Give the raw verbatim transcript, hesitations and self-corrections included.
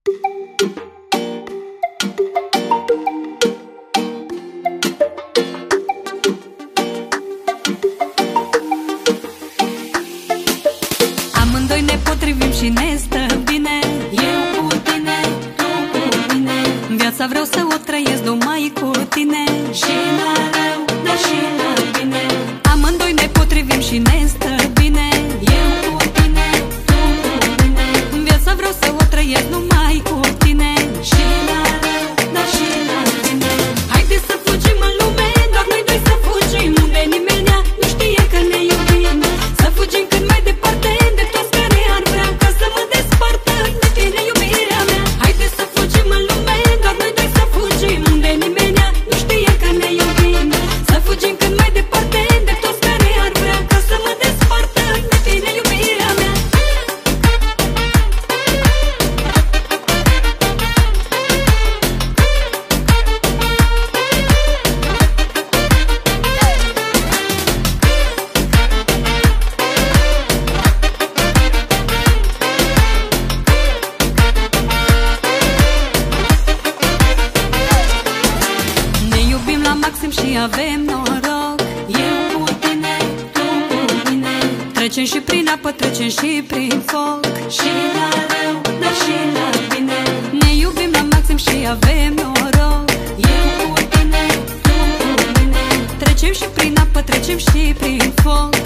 Amândoi ne potrivim și ne stă bine, eu cu tine, tu cu mine. Viața vreau să o trăiesc numai cu tine, și la rău, dar și la bine. Amândoi ne potrivim și ne stă bine, eu cu tine, tu cu mine. Viața vreau să o trăiesc numai cu tine, și la rău, dar și la bine. Haide să fugim în lume, doar noi doi să fugim, unde nimeni nu știe că ne iubim. Să fugim cât mai departe de toți care ar vrea ca să mă despartă de tine, iubirea mea. Haide să fugim în lume, doar noi doi să fugim, unde nimeni nu știe că ne iubim. Să fugim cât mai departe de toți care ar vrea ca să mă despartă de tine, iubirea mea. Ne iubim la maxim și avem noroc, eu cu tine, tu cu mine. Trecem și prin apă, trecem și prin foc, și la rău, dar și la bine. Ne iubim la maxim și avem noroc, eu cu tine, tu cu mine. Trecem și prin apă, trecem și prin foc,